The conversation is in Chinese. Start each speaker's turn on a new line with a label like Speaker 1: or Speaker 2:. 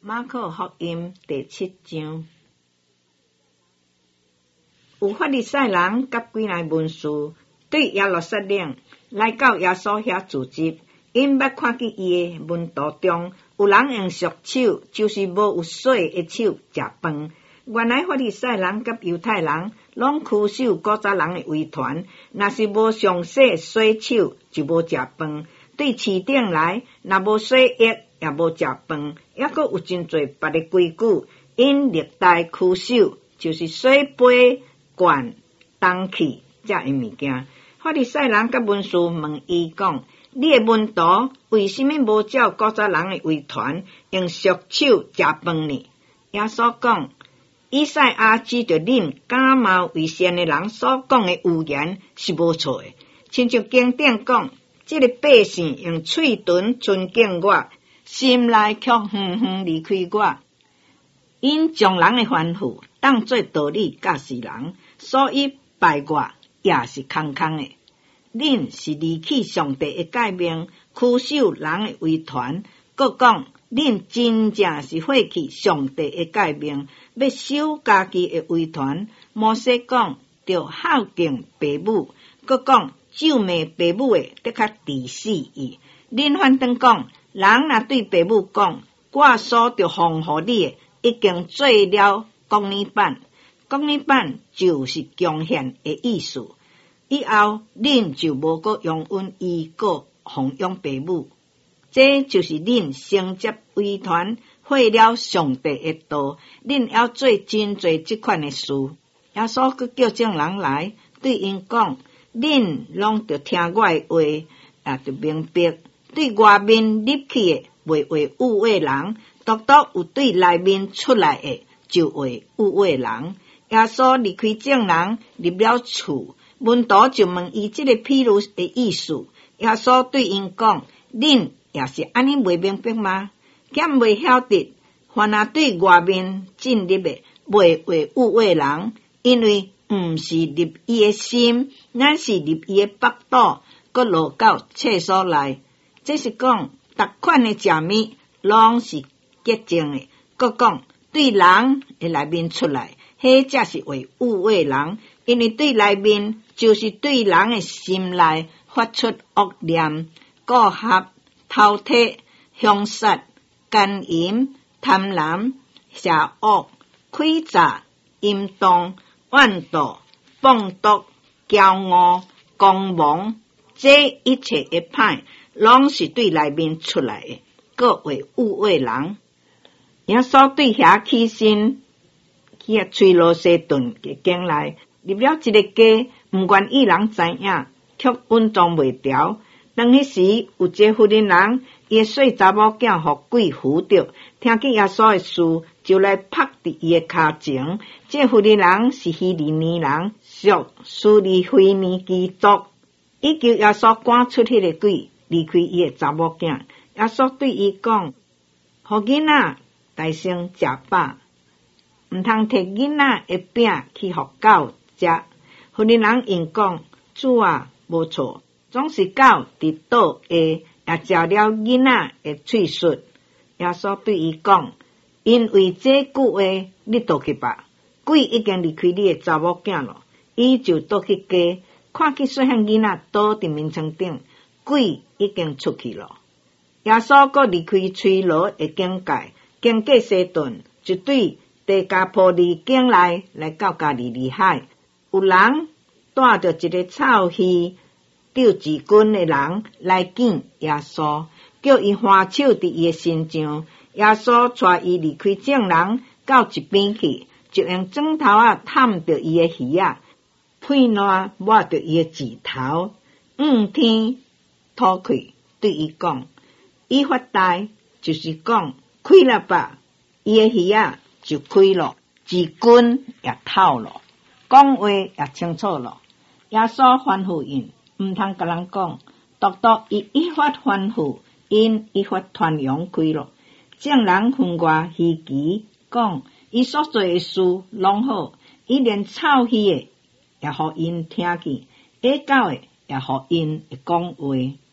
Speaker 1: 马可福音第7章，有法利赛人甲几个文士对耶路撒冷来到耶稣遐聚集，因捌看见伊的门徒中有人用俗手，就是无有水的手食饭。原来法利赛人甲犹太人拢恪守古早人的遗传，若是无上洗洗手，就无食饭。对市顶来，若无洗浴，也无食饭，还佫有真侪别的规矩，因历代恪守，就是洗杯、罐、铜器这样的物件。法利赛人甲文士问伊讲：你的门徒为什么无照古早人的遗传，用俗手食饭呢？耶稣讲：以赛亚指着恁假冒为善的人所讲的预言是无错的，亲像经典讲，这个百姓用嘴唇尊敬我，心内却远远离开我。因将人的吩咐当作道理教世人，所以拜我也是空空的。恁是离弃上帝的诫命，恪守人的遗传，佮讲恁真正是废弃上帝的诫命，要守家己的遗传。摩西讲着孝敬父母，佮讲咒骂父母的得较治死伊。恁反倒讲，人若对父母讲，我所着奉互你的已经做了公理板，公理板就是贡献的意思。以后恁就无搁用恩伊搁奉养父母，这就是恁承接遗传，废了上帝的道。恁要做真侪即款的事。耶稣搁叫众人来，对因讲：恁拢着听我的话，也着明白。对外面入去的，袂为误会人；独独有对内面出来的，就为误会人。耶稣离开众人，入了厝，门徒就问伊这个譬喻的意思。耶稣对因讲：恁也是安尼袂明白吗？兼袂晓得，凡那对外面进入的，袂为误会人，因为毋是入伊的心，乃是入伊的腹肚，搁落到厕所内。这是讲，逐款的食物拢是洁净的。搁讲，对人的内面出来，迄才是为误会人，因为对内面就是对人的心内发出恶念、顾合、偷窃、凶杀、奸淫、贪婪、邪恶、诡诈、淫荡、怨妒、放毒、骄傲、狂妄，这一切的歹，拢是对内面出来的，各为误会人。耶稣对遐起身去吹罗西顿的境内，入了一个家，毋愿意人知影，却稳装袂调。当迄时有一个妇人人，伊的细查某囝互鬼附着，听见耶稣的事，就来拍伫伊的骹前。这妇人人是希利尼人，属苏利非尼基族，伊求耶稣赶出迄个鬼，离开伊的查某囝。耶稣对伊讲：互囡仔大声食饱，毋通摕囡仔的饼去互狗食。妇人人应讲：主啊，无错，总是狗伫倒下也食了囡仔的喙唇。耶稣对伊讲：因为这句话，你倒去吧，鬼已经离开你的查某囝了。伊就倒去家，看见细汉囡仔倒伫面床顶，鬼已经出去了。耶稣搁离开吹罗的境界，经过西顿，就对地加波利境内来到加利利海。有人带着一个臭鱼钓治军的人来见耶稣，叫伊花手伫伊的身上。耶稣带伊离开众人，到一边去，就用枕头探着伊的鱼仔，配烂抹着伊的指头，天吐气，对伊讲：伊发呆，就是讲开了吧。伊的鱼仔就开了，治军也透了，讲话也清楚了。耶稣吩咐因，毋通甲人讲，独独伊一发吩咐，因一发传扬开了。众人分外稀奇，讲伊所做的事拢好，伊连臭鱼的也互因听见，下狗的也互因会讲话。